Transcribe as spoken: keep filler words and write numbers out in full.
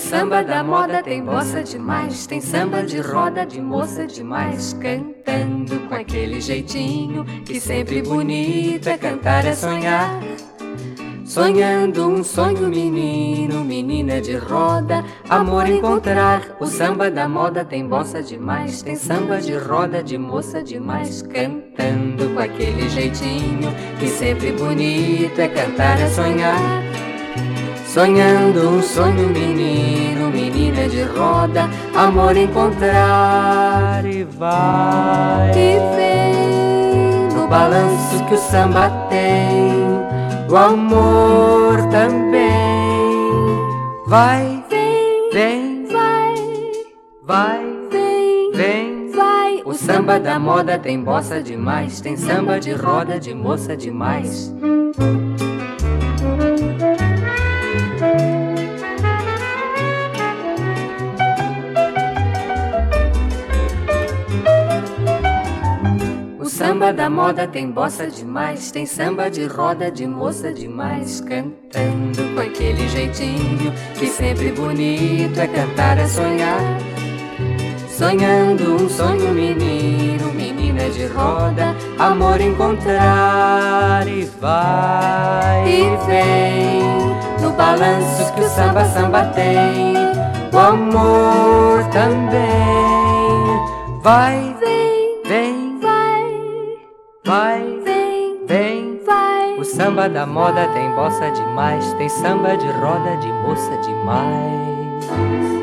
samba da moda tem bossa demais, tem samba de roda de moça demais, cantando com aquele jeitinho que sempre bonito é cantar, é sonhar. Sonhando um sonho menino, menina de roda, amor encontrar. O samba da moda tem bossa demais, tem samba de roda de moça demais, cantando com aquele jeitinho que sempre bonito é cantar, é sonhar. Sonhando um sonho menino, menina de roda, amor encontrar. E vai e vem no balanço que o samba tem, o amor também. Vai, vem, vem, vai, vai, vem, vem, vai. O samba da moda tem bossa demais, tem samba de roda de moça demais. O samba da moda tem bossa demais, tem samba de roda de moça demais, cantando com aquele jeitinho que sempre bonito é cantar, é sonhar. Sonhando um sonho menino, menina de roda, amor encontrar. E vai e vem no balanço que o samba samba tem, o amor também. Vai, vem, vem, vai, vai, vem, vem. vai. O samba da moda tem bossa demais, tem samba de roda de moça demais.